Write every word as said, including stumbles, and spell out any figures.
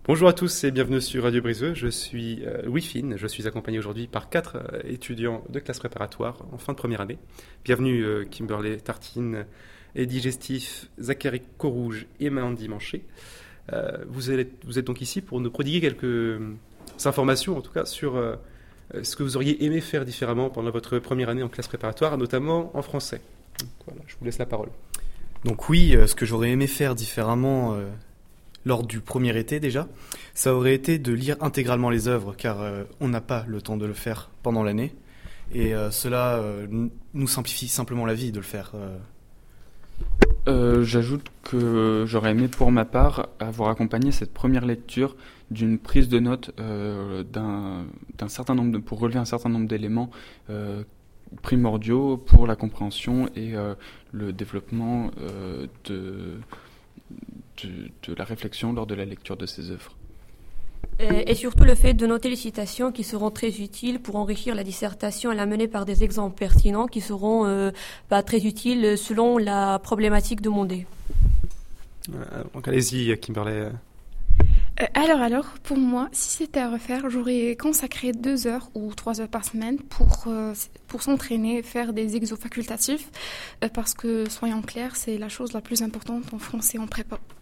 Bonjour à tous et bienvenue sur Radio Briseux. Je suis euh, Louis Fine. Je suis accompagné aujourd'hui par quatre euh, étudiants de classe préparatoire en fin de première année. Bienvenue euh, Kimberley Tartine, Eddie Gestif, Zachary Corouge et Mandy Manchet. Euh, vous, êtes, vous êtes donc ici pour nous prodiguer quelques euh, informations, en tout cas, sur euh, ce que vous auriez aimé faire différemment pendant votre première année en classe préparatoire, notamment en français. Donc, voilà, je vous laisse la parole. Donc oui, euh, ce que j'aurais aimé faire différemment euh, lors du premier été déjà, ça aurait été de lire intégralement les œuvres, car euh, on n'a pas le temps de le faire pendant l'année. Et euh, cela euh, nous simplifie simplement la vie de le faire. Euh. Euh, j'ajoute que j'aurais aimé pour ma part avoir accompagné cette première lecture d'une prise de notes euh, d'un, d'un certain nombre de, pour relever un certain nombre d'éléments euh, primordiaux pour la compréhension et euh, le développement euh, de, de, de la réflexion lors de la lecture de ces œuvres. Et, et surtout le fait de noter les citations qui seront très utiles pour enrichir la dissertation et la mener par des exemples pertinents qui seront euh, bah, très utiles selon la problématique demandée. Euh, donc allez-y Kimberley. Euh, alors, alors, pour moi, si c'était à refaire, j'aurais consacré deux heures ou trois heures par semaine pour, euh, pour s'entraîner, faire des exos facultatifs, euh, parce que, soyons clairs, c'est la chose la plus importante en français en prépa.